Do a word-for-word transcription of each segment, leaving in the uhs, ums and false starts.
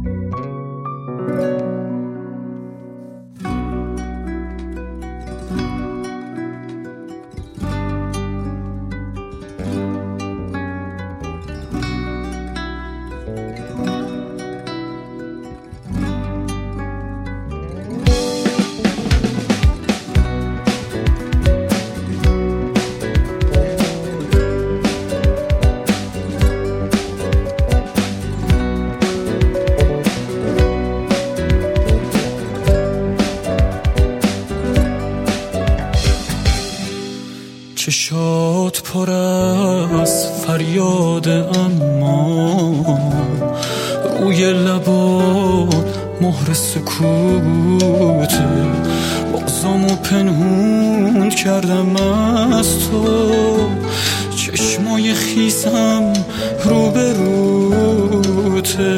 چشات پر از فریاد اما روی لبات مهر سکوت، بازامو پنهون کردم از تو، چشمای خیسم رو به روته،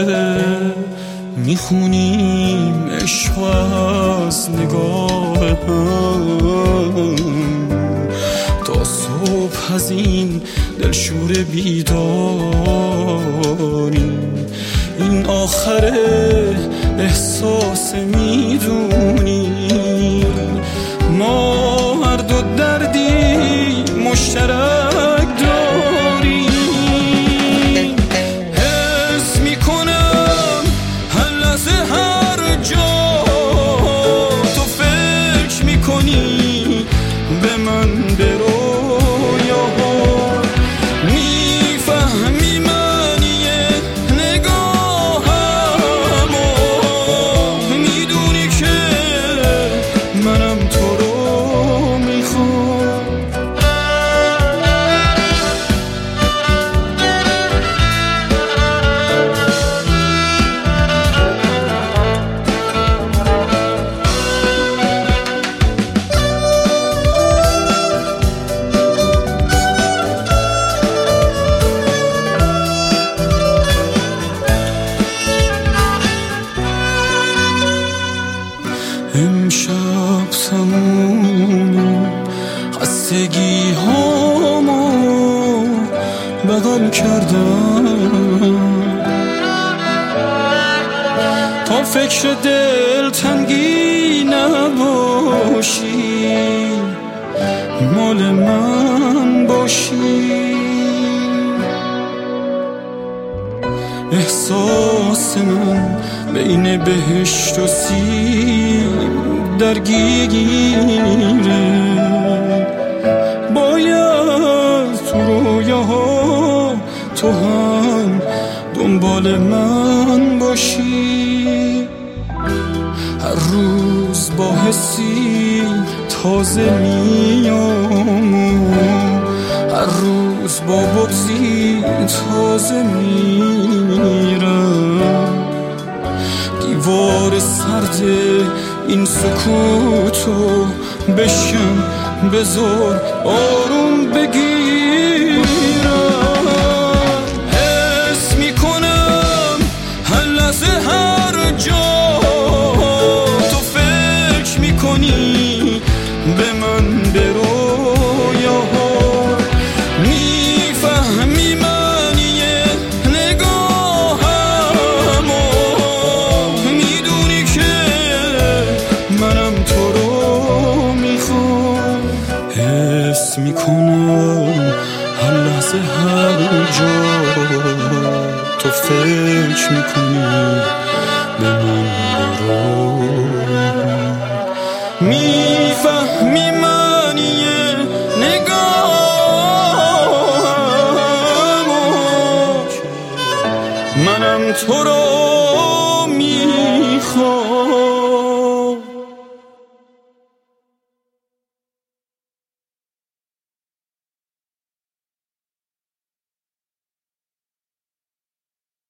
میخونیم عشق از نگاه هم تا صبح از این دلشور بیداریم. این آخره احساس میدونی ما هر دو دردی مشترک داریم. حس میکنم هر لحظه هر جا تو فکر میکنی به من، به امشب تموم خستگی هامو بغل کردم تا فکر دل تنگی نباشی، مال من باشی. احساس من بین بهشت و سیم درگیره، باید تو رویاها تو هم دنبال من باشی. هر روز با حسی تازه میام، هر روز با بغضی تازه میرم. دیوار سرد این سکوتو بشکن، بذار آروم بگیرم. حس میکنم هر لحظه هر جا تو فکر میکنی به من، به رویاها میفهمی معنی نگاهمو، میدونی که منم تو رو میخوام. حس میکنم هر لحظه هر جا تو فکر میکنی به من، برو میفهمی معنی نگاهمو، منم تو رو میخوام.